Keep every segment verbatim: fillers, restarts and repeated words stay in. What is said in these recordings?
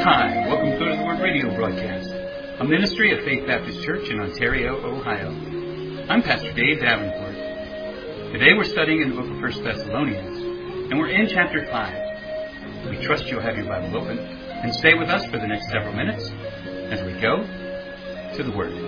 Hi, welcome to the Word Radio broadcast, a ministry of Faith Baptist Church in Ontario, Ohio. I'm Pastor Dave Davenport. Today we're studying in the book of First Thessalonians, and we're in chapter five. We trust you'll have your Bible open and stay with us for the next several minutes as we go to the Word.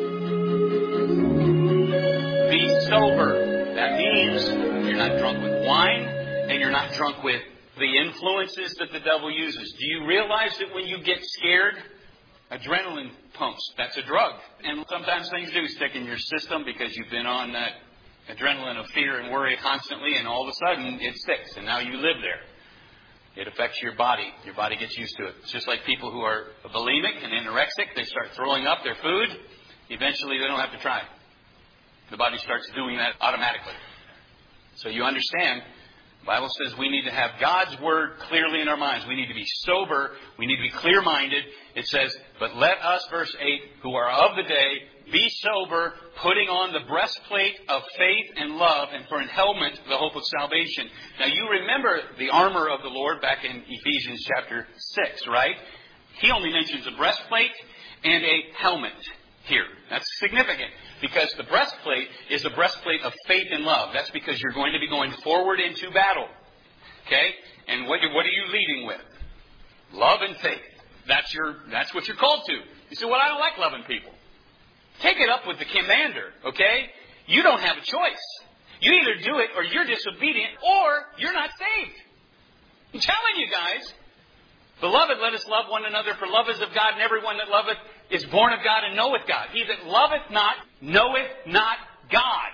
Be sober. That means you're not drunk with wine and you're not drunk with the influences that the devil uses. Do you realize that when you get scared, adrenaline pumps? That's a drug. And sometimes things do stick in your system because you've been on that adrenaline of fear and worry constantly, and all of a sudden it sticks, and now you live there. It affects your body. Your body gets used to it. It's just like people who are bulimic and anorexic. They start throwing up their food. Eventually they don't have to try. The body starts doing that automatically. So you understand, the Bible says we need to have God's Word clearly in our minds. We need to be sober. We need to be clear-minded. It says, but let us, verse eight, who are of the day, be sober, putting on the breastplate of faith and love, and for an helmet, the hope of salvation. Now you remember the armor of the Lord back in Ephesians chapter six, right? He only mentions a breastplate and a helmet here. That's significant because the breastplate is a breastplate of faith and love. That's because you're going to be going forward into battle. Okay? And what, what are you leading with? Love and faith. That's your. That's what you're called to. You say, well, I don't like loving people. Take it up with the commander, okay? You don't have a choice. You either do it or you're disobedient or you're not saved. I'm telling you guys. Beloved, let us love one another, for love is of God, and everyone that loveth is born of God and knoweth God. He that loveth not, knoweth not God.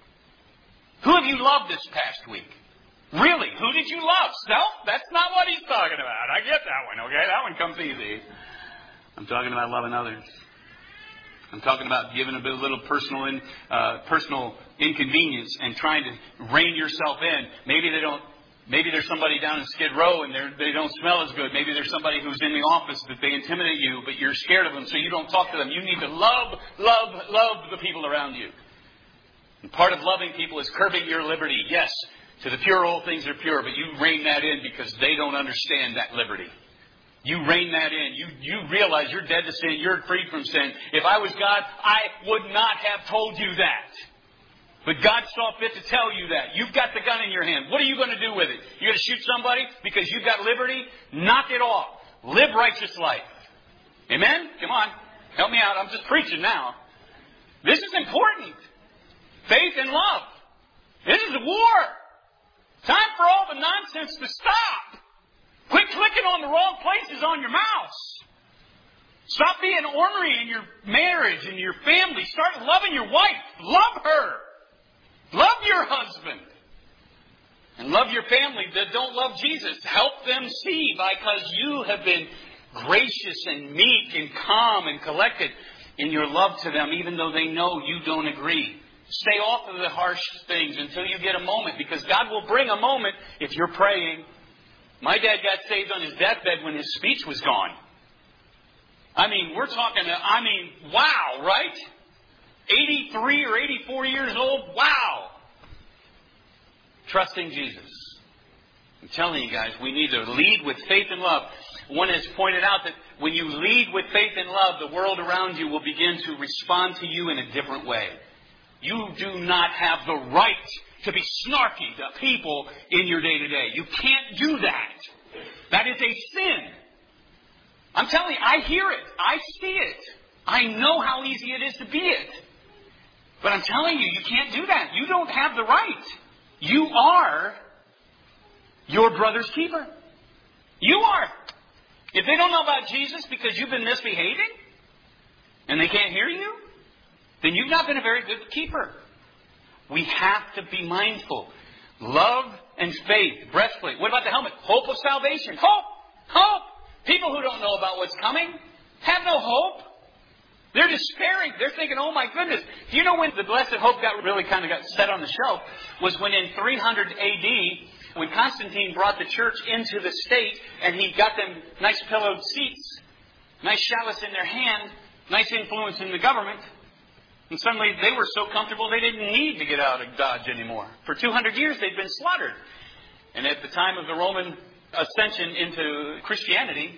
Who have you loved this past week? Really? Who did you love? Self? That's not what he's talking about. I get that one, okay? That one comes easy. I'm talking about loving others. I'm talking about giving a bit, a little personal, in, uh, personal inconvenience and trying to rein yourself in. Maybe they don't. Maybe there's somebody down in Skid Row and they don't smell as good. Maybe there's somebody who's in the office that they intimidate you, but you're scared of them, so you don't talk to them. You need to love, love, love the people around you. And part of loving people is curbing your liberty. Yes, to the pure all things are pure, but you rein that in because they don't understand that liberty. You rein that in. You, you realize you're dead to sin. You're freed from sin. If I was God, I would not have told you that. But God saw fit to tell you that. You've got the gun in your hand. What are you going to do with it? You're going to shoot somebody because you've got liberty? Knock it off. Live righteous life. Amen? Come on. Help me out. I'm just preaching now. This is important. Faith and love. This is a war. Time for all the nonsense to stop. Quit clicking on the wrong places on your mouse. Stop being ornery in your marriage and your family. Start loving your wife. Love her. Love your husband. And love your family that don't love Jesus. Help them see because you have been gracious and meek and calm and collected in your love to them, even though they know you don't agree. Stay off of the harsh things until you get a moment, because God will bring a moment if you're praying. My dad got saved on his deathbed when his speech was gone. I mean, we're talking, I mean, wow, right? eighty-three or eighty-four years old, wow. Trusting Jesus. I'm telling you guys, we need to lead with faith and love. One has pointed out that when you lead with faith and love, the world around you will begin to respond to you in a different way. You do not have the right to be snarky to people in your day-to-day. You can't do that. That is a sin. I'm telling you, I hear it. I see it. I know how easy it is to be it. But I'm telling you, you can't do that. You don't have the right. You are your brother's keeper. You are. If they don't know about Jesus because you've been misbehaving and they can't hear you, then you've not been a very good keeper. We have to be mindful. Love and faith. Breastplate. What about the helmet? Hope of salvation. Hope. Hope. People who don't know about what's coming have no hope. They're despairing. They're thinking, oh my goodness. Do you know when the blessed hope got really kind of got set on the shelf? Was when in three hundred A D, when Constantine brought the church into the state and he got them nice pillowed seats, nice chalice in their hand, nice influence in the government. And suddenly they were so comfortable they didn't need to get out of Dodge anymore. For two hundred years they'd been slaughtered. And at the time of the Roman ascension into Christianity,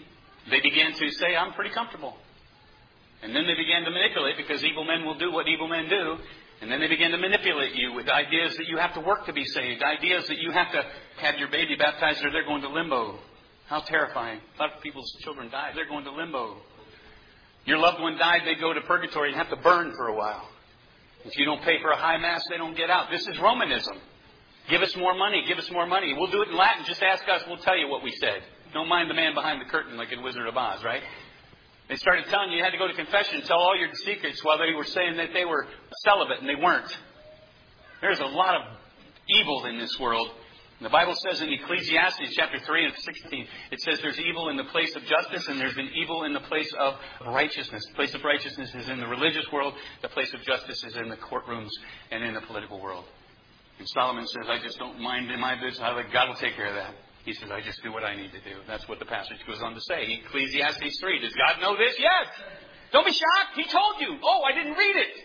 they began to say, I'm pretty comfortable. And then they began to manipulate, because evil men will do what evil men do. And then they began to manipulate you with ideas that you have to work to be saved, ideas that you have to have your baby baptized or they're going to limbo. How terrifying. A lot of people's children die. They're going to limbo. Your loved one died, they go to purgatory and have to burn for a while. If you don't pay for a high mass, they don't get out. This is Romanism. Give us more money. Give us more money. We'll do it in Latin. Just ask us. We'll tell you what we said. Don't mind the man behind the curtain like in Wizard of Oz, right? They started telling you you had to go to confession and tell all your secrets while they were saying that they were celibate, and they weren't. There's a lot of evil in this world. And the Bible says in Ecclesiastes chapter three and sixteen, it says there's evil in the place of justice and there's been evil in the place of righteousness. The place of righteousness is in the religious world. The place of justice is in the courtrooms and in the political world. And Solomon says, I just don't mind in my business. I let God will take care of that. He says, I just do what I need to do. That's what the passage goes on to say. Ecclesiastes three. Does God know this? Yes. Don't be shocked. He told you. Oh, I didn't read it.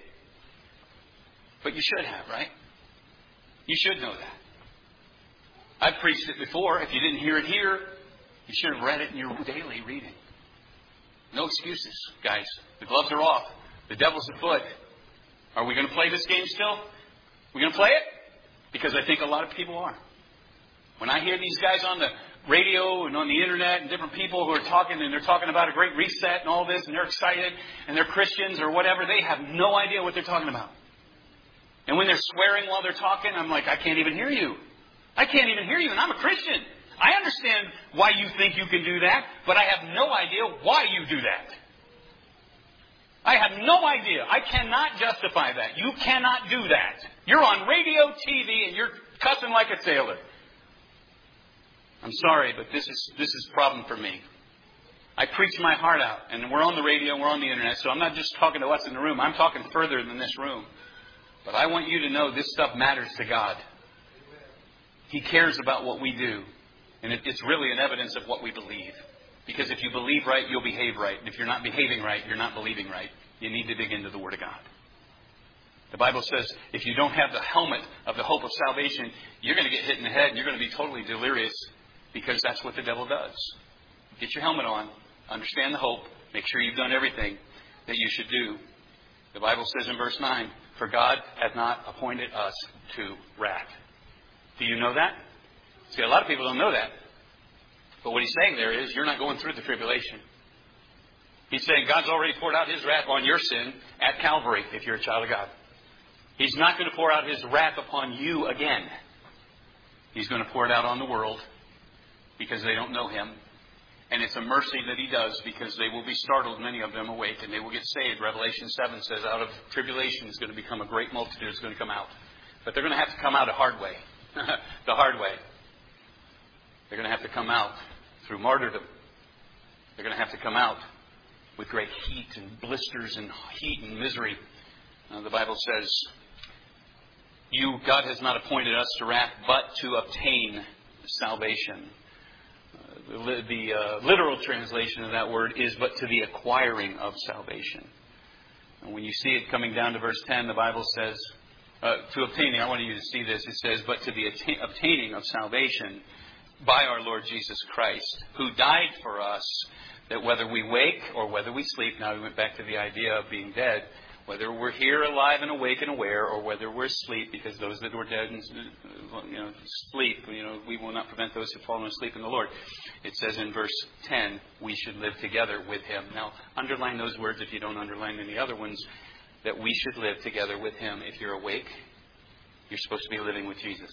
But you should have, right? You should know that. I've preached it before. If you didn't hear it here, you should have read it in your daily reading. No excuses, guys. The gloves are off. The devil's afoot. Are we going to play this game still? We're going to play it? Because I think a lot of people are. When I hear these guys on the radio and on the internet and different people who are talking and they're talking about a great reset and all this and they're excited and they're Christians or whatever, they have no idea what they're talking about. And when they're swearing while they're talking, I'm like, I can't even hear you. I can't even hear you, and I'm a Christian. I understand why you think you can do that, but I have no idea why you do that. I have no idea. I cannot justify that. You cannot do that. You're on radio, T V, and you're cussing like a sailor. I'm sorry, but this is this is a problem for me. I preach my heart out, and we're on the radio, and we're on the internet, so I'm not just talking to us in the room. I'm talking further than this room. But I want you to know this stuff matters to God. He cares about what we do. And it, it's really an evidence of what we believe. Because if you believe right, you'll behave right. And if you're not behaving right, you're not believing right. You need to dig into the Word of God. The Bible says if you don't have the helmet of the hope of salvation, you're going to get hit in the head and you're going to be totally delirious, because that's what the devil does. Get your helmet on. Understand the hope. Make sure you've done everything that you should do. The Bible says in verse nine, for God hath not appointed us to wrath. Do you know that? See, a lot of people don't know that. But what he's saying there is, you're not going through the tribulation. He's saying God's already poured out His wrath on your sin at Calvary, if you're a child of God. He's not going to pour out His wrath upon you again. He's going to pour it out on the world because they don't know Him. And it's a mercy that He does, because they will be startled, many of them awake, and they will get saved. Revelation seven says out of tribulation is going to become a great multitude is going to come out. But they're going to have to come out a hard way. The hard way. They're going to have to come out through martyrdom. They're going to have to come out with great heat and blisters and heat and misery. Uh, the Bible says, "You, God has not appointed us to wrath, but to obtain salvation." Uh, the the uh, literal translation of that word is "but to the acquiring of salvation." And when you see it coming down to verse ten, the Bible says, Uh, to obtaining, I want you to see this. It says, but to the atta- obtaining of salvation by our Lord Jesus Christ, who died for us, that whether we wake or whether we sleep, now we went back to the idea of being dead, whether we're here alive and awake and aware, or whether we're asleep, because those that were dead and you know sleep, you know, we will not prevent those who fall asleep in the Lord. It says in verse ten, we should live together with Him. Now, underline those words if you don't underline any other ones. That we should live together with Him. If you're awake, you're supposed to be living with Jesus.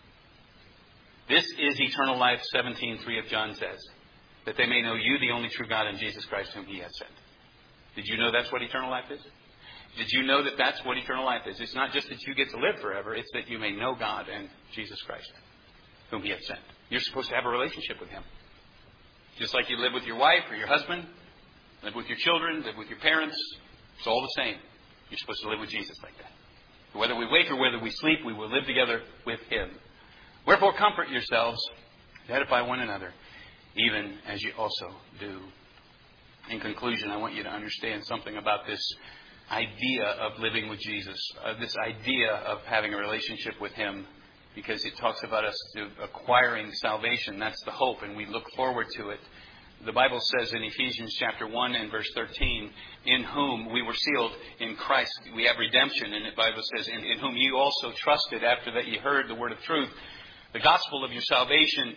This is eternal life, seventeen three of John says. That they may know you, the only true God, and Jesus Christ whom He has sent. Did you know that's what eternal life is? Did you know that that's what eternal life is? It's not just that you get to live forever. It's that you may know God and Jesus Christ whom He has sent. You're supposed to have a relationship with Him. Just like you live with your wife or your husband, live with your children, live with your parents. It's all the same. You're supposed to live with Jesus like that. Whether we wake or whether we sleep, we will live together with Him. Wherefore comfort yourselves, edify one another, even as you also do. In conclusion, I want you to understand something about this idea of living with Jesus, uh, this idea of having a relationship with Him, because it talks about us acquiring salvation. That's the hope, and we look forward to it. The Bible says in Ephesians chapter one and verse thirteen, in whom we were sealed in Christ. We have redemption. And the Bible says, in, in whom you also trusted after that you heard the word of truth, the gospel of your salvation,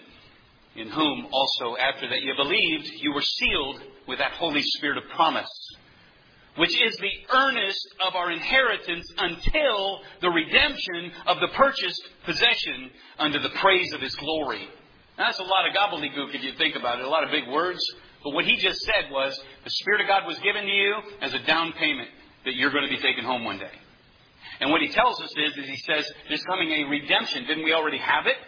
in whom also after that you believed, you were sealed with that Holy Spirit of promise, which is the earnest of our inheritance until the redemption of the purchased possession unto the praise of His glory. Now, that's a lot of gobbledygook if you think about it, a lot of big words. But what he just said was, the Spirit of God was given to you as a down payment that you're going to be taking home one day. And what he tells us is, is he says, there's coming a redemption. Didn't we already have it?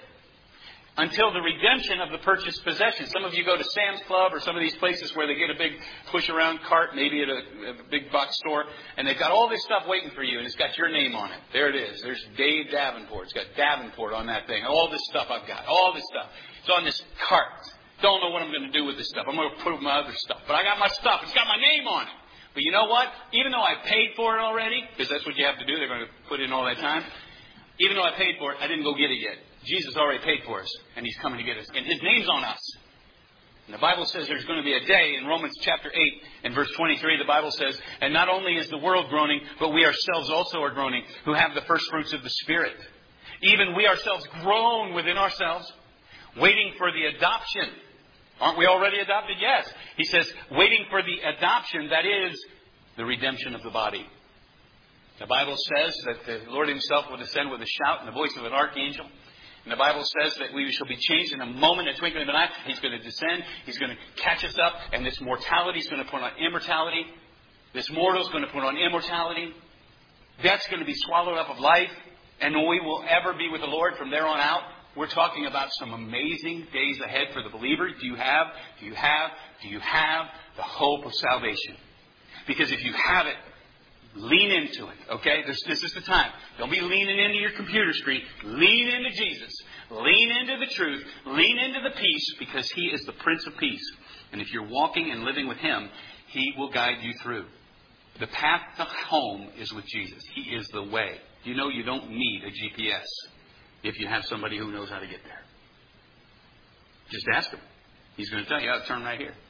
Until the redemption of the purchased possession. Some of you go to Sam's Club or some of these places where they get a big push-around cart, maybe at a, a big box store, and they've got all this stuff waiting for you, and it's got your name on it. There it is. There's Dave Davenport. It's got Davenport on that thing. All this stuff I've got. All this stuff. It's on this cart. Don't know what I'm going to do with this stuff. I'm going to put it with my other stuff. But I got my stuff. It's got my name on it. But you know what? Even though I paid for it already, because that's what you have to do. They're going to put in all that time. Even though I paid for it, I didn't go get it yet. Jesus already paid for us, and He's coming to get us. And His name's on us. And the Bible says there's going to be a day in Romans chapter eight and verse twenty-three, the Bible says, and not only is the world groaning, but we ourselves also are groaning, who have the first fruits of the Spirit. Even we ourselves groan within ourselves, waiting for the adoption. Aren't we already adopted? Yes. He says, waiting for the adoption, that is, the redemption of the body. The Bible says that the Lord Himself will descend with a shout and the voice of an archangel. And the Bible says that we shall be changed in a moment, a twinkling of an eye. He's going to descend. He's going to catch us up. And this mortality is going to put on immortality. This mortal is going to put on immortality. Death's going to be swallowed up of life. And we will ever be with the Lord from there on out. We're talking about some amazing days ahead for the believer. Do you have, do you have, do you have the hope of salvation? Because if you have it, lean into it, okay? This, this is the time. Don't be leaning into your computer screen. Lean into Jesus. Lean into the truth. Lean into the peace, because He is the Prince of Peace. And if you're walking and living with Him, He will guide you through. The path to home is with Jesus. He is the way. You know you don't need a G P S if you have somebody who knows how to get there. Just ask Him. He's going to tell you how to turn right here.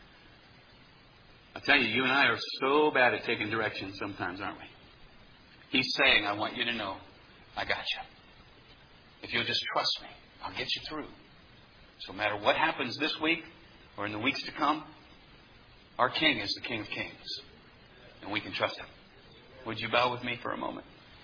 I tell you, you and I are so bad at taking directions sometimes, aren't we? He's saying, I want you to know, I got you. If you'll just trust me, I'll get you through. So no matter what happens this week or in the weeks to come, our King is the King of Kings. And we can trust Him. Would you bow with me for a moment?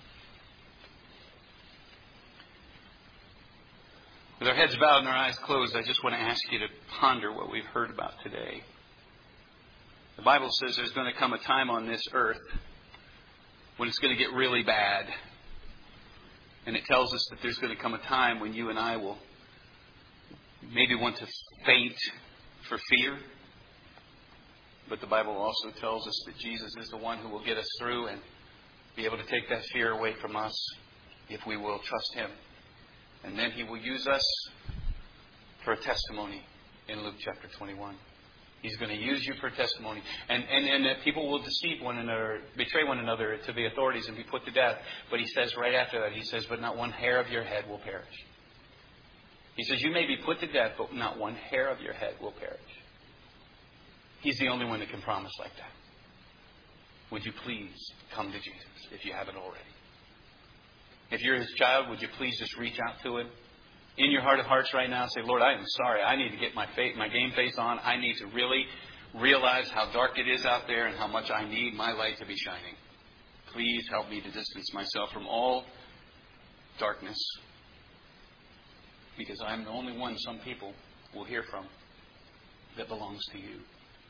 With our heads bowed and our eyes closed, I just want to ask you to ponder what we've heard about today. The Bible says there's going to come a time on this earth when it's going to get really bad. And it tells us that there's going to come a time when you and I will maybe want to faint for fear. But the Bible also tells us that Jesus is the one who will get us through and be able to take that fear away from us if we will trust Him. And then He will use us for a testimony in Luke chapter twenty-one. He's going to use you for testimony. And, and, and that people will deceive one another, betray one another to the authorities and be put to death. But He says right after that, He says, but not one hair of your head will perish. He says, you may be put to death, but not one hair of your head will perish. He's the only one that can promise like that. Would you please come to Jesus if you haven't already? If you're His child, would you please just reach out to Him? In your heart of hearts right now, say, Lord, I am sorry. I need to get my faith, my game face on. I need to really realize how dark it is out there and how much I need my light to be shining. Please help me to distance myself from all darkness, because I'm the only one some people will hear from that belongs to You.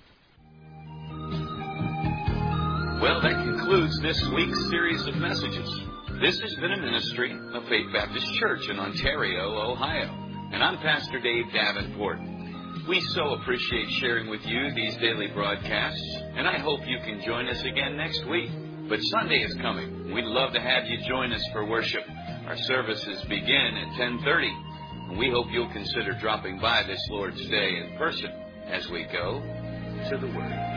Well, that concludes this week's series of messages. This has been a ministry of Faith Baptist Church in Ontario, Ohio. And I'm Pastor Dave Davenport. We so appreciate sharing with you these daily broadcasts, and I hope you can join us again next week. But Sunday is coming. We'd love to have you join us for worship. Our services begin at ten thirty, and we hope you'll consider dropping by this Lord's Day in person as we go to the Word.